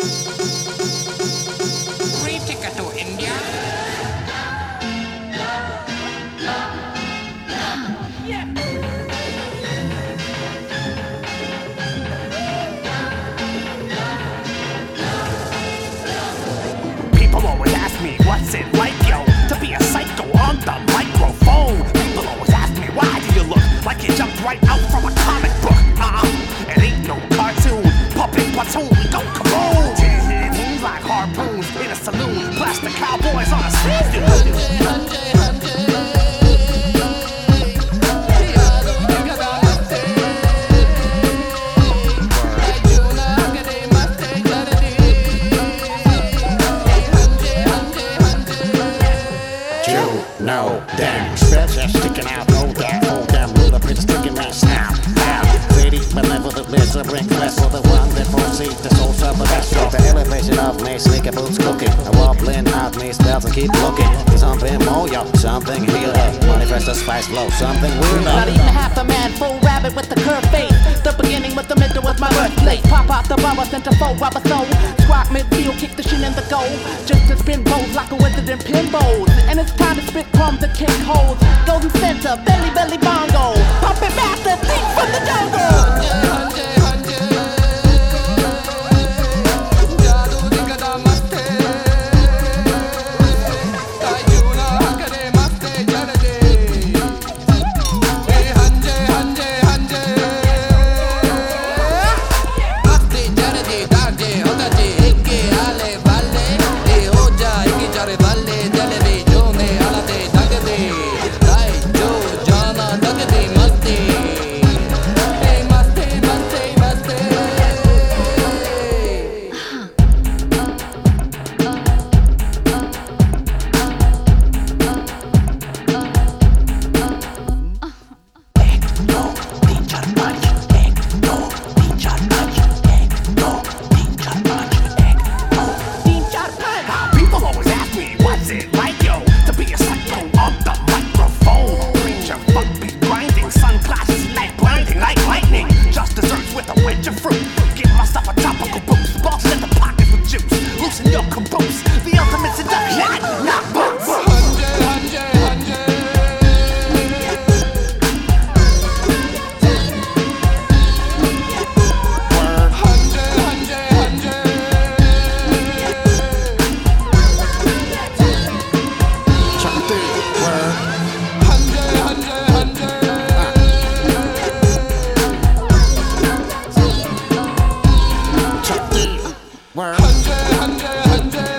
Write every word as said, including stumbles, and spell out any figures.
Free ticket to India. People always ask me, what's it like, yo, to be a psycho on the microphone? People always ask me, why do you look like you jumped right out from a comic book? Uh-uh, it ain't no cartoon, puppet platoon, we go kaboom! Ten moons like harpoons in a saloon, plastic cowboys on a stage dune. No, damn, stretch that's sticking out, no doubt. Oh, damn, little bit of sticking me now. Now, pretty malevolent lizard, bring flesh for the one that foresees the soul of the best. The elevation of me, sneaker boots cooking. I wobbling out me spells and keep looking. Something more, yo, something healer. Manifest a spice flow, something weirder. Not even half a man, full rabbit with the curved face. The beginning with the middle was my birthplace. Pop out the bar, centerfold, rubber soul. Squat midfield, kick the shin in the goal. Just to spin bowls like a wizard in pinballs. And it's time to spit crumbs to kick holes. Golden center, belly belly bongo. Puppet master, think from the jungle. Word.